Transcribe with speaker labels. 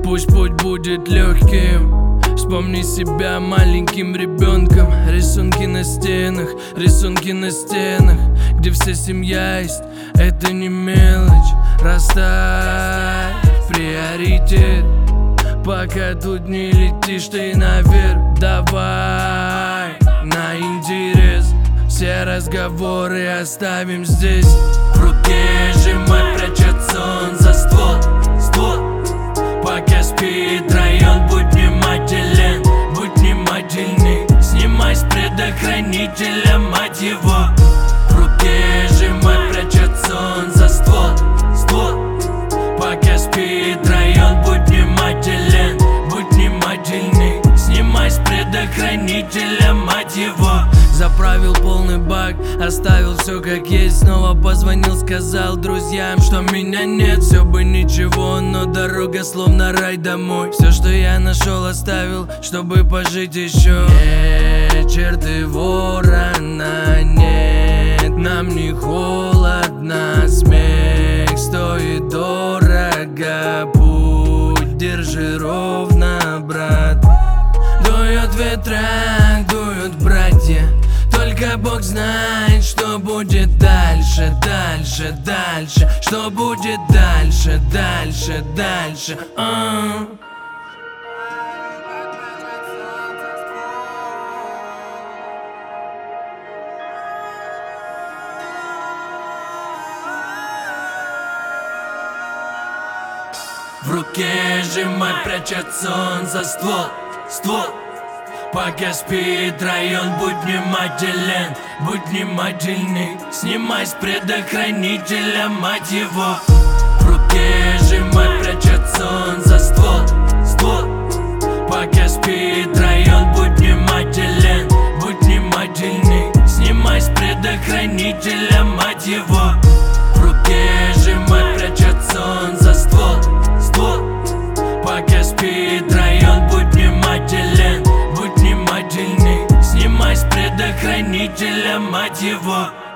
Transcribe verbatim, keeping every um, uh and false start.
Speaker 1: Пусть путь будет легким. Вспомни себя маленьким ребенком. Рисунки на стенах, рисунки на стенах, где вся семья есть, это не мелочь. Расставь приоритет, пока тут не летишь ты наверх. Давай на интерес, все разговоры оставим здесь. В руке сжимай, прячет сон за ствол, ствол. Пока спит район, будь внимателен, будь внимательный. Снимай с предохранителя, мать его. В руке сжимай, прячет сон за ствол, ствол. Пока спит район, будь внимателен, будь внимательный. Снимай с предохранителя, мать его. Заправил полный бак, оставил все как есть. Снова позвонил, сказал друзьям, что меня нет. Все бы ничего, но дорога словно рай домой. Все, что я нашел, оставил, чтобы пожить еще. Вечер ты ворона, нет, нам не холодно. Смех стоит дорого, путь держи ровно, брат. Дует ветра, дуют братья, только Бог знает, что будет дальше, дальше, дальше. Что будет дальше, дальше, дальше. А. В руке сжимай, прячет сон за ствол, ствол. Пока спит район, будь внимателен, будь внимательный. Снимай с предохранителя, мать его. В руке сжимай, прячет сон за ствол, ствол. Пока спит район, будь внимателен, будь внимательный. Снимай с предохранителя, мать его. В руке сжимай, прячет сон за ствол, ствол. Пока спит район, будь внимателен, будь внимательный. Снимай с предохранителя, мать его.